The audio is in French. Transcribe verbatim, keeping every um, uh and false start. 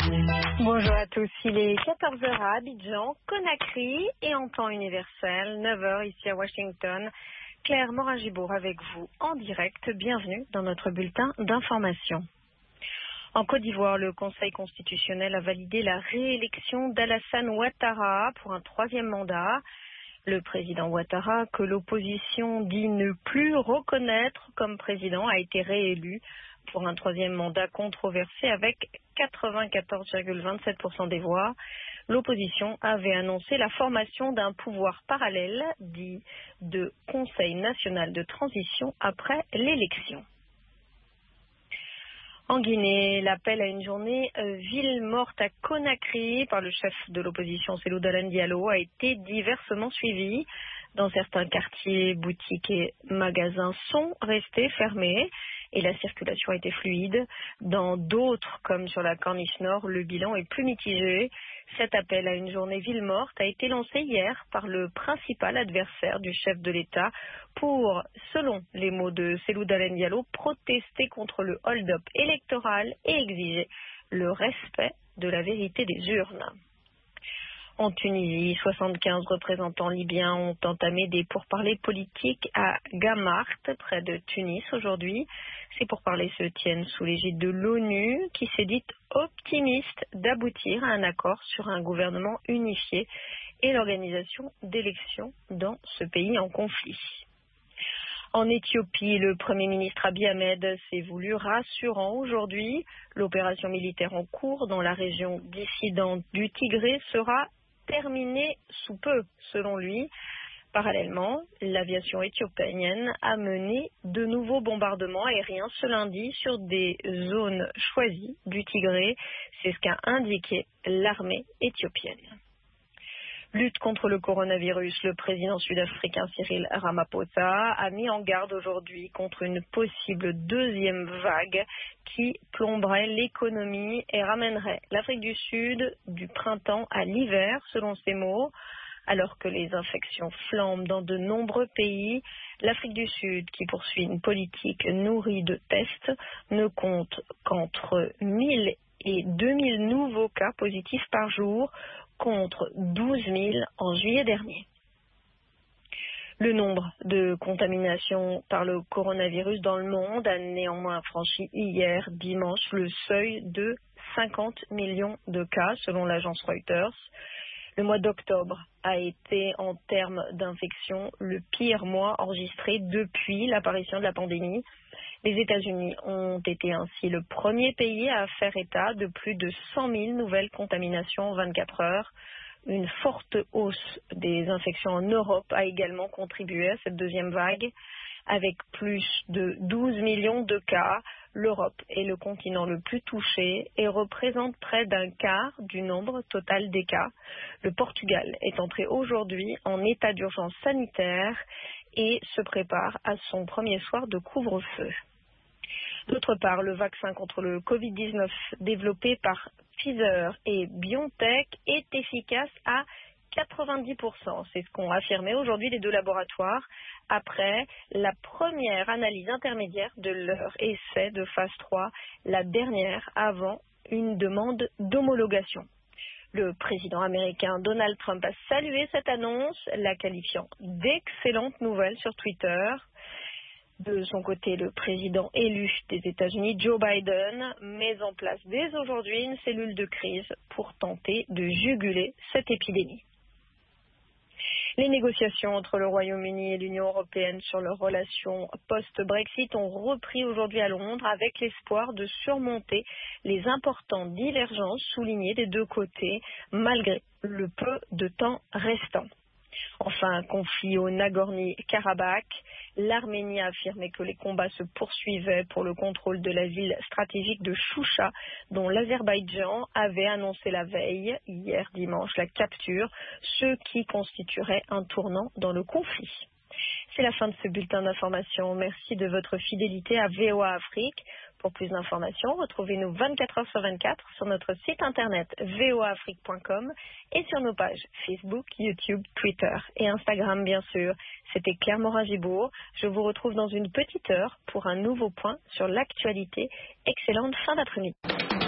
Bonjour à tous, il est quatorze heures à Abidjan, Conakry et en temps universel, neuf heures ici à Washington. Claire Morin-Gibour avec vous en direct, bienvenue dans notre bulletin d'information. En Côte d'Ivoire, le Conseil constitutionnel a validé la réélection d'Alassane Ouattara pour un troisième mandat. Le président Ouattara, que l'opposition dit ne plus reconnaître comme président, a été réélu pour un troisième mandat controversé avec quatre-vingt-quatorze virgule vingt-sept pour cent des voix. L'opposition avait annoncé la formation d'un pouvoir parallèle, dit de Conseil national de transition après l'élection. En Guinée, l'appel à une journée euh, ville morte à Conakry par le chef de l'opposition Cellou Dalein Diallo a été diversement suivi. Dans certains quartiers, boutiques et magasins sont restés fermés et la circulation a été fluide. Dans d'autres, comme sur la Corniche Nord, le bilan est plus mitigé. Cet appel à une journée ville morte a été lancé hier par le principal adversaire du chef de l'État pour, selon les mots de Cellou Dalein Diallo, protester contre le hold-up électoral et exiger le respect de la vérité des urnes. En Tunisie, soixante-quinze représentants libyens ont entamé des pourparlers politiques à Gamart, près de Tunis, aujourd'hui. Ces pourparlers se tiennent sous l'égide de l'ONU, qui s'est dite optimiste d'aboutir à un accord sur un gouvernement unifié et l'organisation d'élections dans ce pays en conflit. En Éthiopie, le Premier ministre Abiy Ahmed s'est voulu rassurant aujourd'hui. L'opération militaire en cours dans la région dissidente du Tigré sera terminée sous peu, selon lui. Parallèlement, l'aviation éthiopienne a mené de nouveaux bombardements aériens ce lundi sur des zones choisies du Tigré. C'est ce qu'a indiqué l'armée éthiopienne. Lutte contre le coronavirus, le président sud-africain Cyril Ramaphosa a mis en garde aujourd'hui contre une possible deuxième vague qui plomberait l'économie et ramènerait l'Afrique du Sud du printemps à l'hiver, selon ses mots. Alors que les infections flambent dans de nombreux pays, l'Afrique du Sud, qui poursuit une politique nourrie de tests, ne compte qu'entre mille et deux mille nouveaux cas positifs par jour, contre douze mille en juillet dernier. Le nombre de contaminations par le coronavirus dans le monde a néanmoins franchi hier dimanche le seuil de cinquante millions de cas, selon l'agence Reuters. Le mois d'octobre a été, en termes d'infection, le pire mois enregistré depuis l'apparition de la pandémie. Les États-Unis ont été ainsi le premier pays à faire état de plus de cent mille nouvelles contaminations en vingt-quatre heures. Une forte hausse des infections en Europe a également contribué à cette deuxième vague. Avec plus de douze millions de cas, l'Europe est le continent le plus touché et représente près d'un quart du nombre total des cas. Le Portugal est entré aujourd'hui en état d'urgence sanitaire et se prépare à son premier soir de couvre-feu. D'autre part, le vaccin contre le covid dix-neuf développé par Pfizer et BioNTech est efficace à quatre-vingt-dix pour cent. C'est ce qu'ont affirmé aujourd'hui les deux laboratoires après la première analyse intermédiaire de leur essai de phase trois, la dernière avant une demande d'homologation. Le président américain Donald Trump a salué cette annonce, la qualifiant d'excellente nouvelle sur Twitter. De son côté, le président élu des États-Unis, Joe Biden, met en place dès aujourd'hui une cellule de crise pour tenter de juguler cette épidémie. Les négociations entre le Royaume-Uni et l'Union européenne sur leurs relations post-Brexit ont repris aujourd'hui à Londres avec l'espoir de surmonter les importantes divergences soulignées des deux côtés malgré le peu de temps restant. Enfin, conflit au Nagorno-Karabakh, l'Arménie a affirmé que les combats se poursuivaient pour le contrôle de la ville stratégique de Choucha, dont l'Azerbaïdjan avait annoncé la veille, hier dimanche, la capture, ce qui constituerait un tournant dans le conflit. C'est la fin de ce bulletin d'information. Merci de votre fidélité à V O A Afrique. Pour plus d'informations, retrouvez-nous vingt-quatre heures sur vingt-quatre sur notre site internet v o a afrique point com et sur nos pages Facebook, YouTube, Twitter et Instagram, bien sûr. C'était Claire Morin-Gibour. Je vous retrouve dans une petite heure pour un nouveau point sur l'actualité. Excellente fin d'après-midi.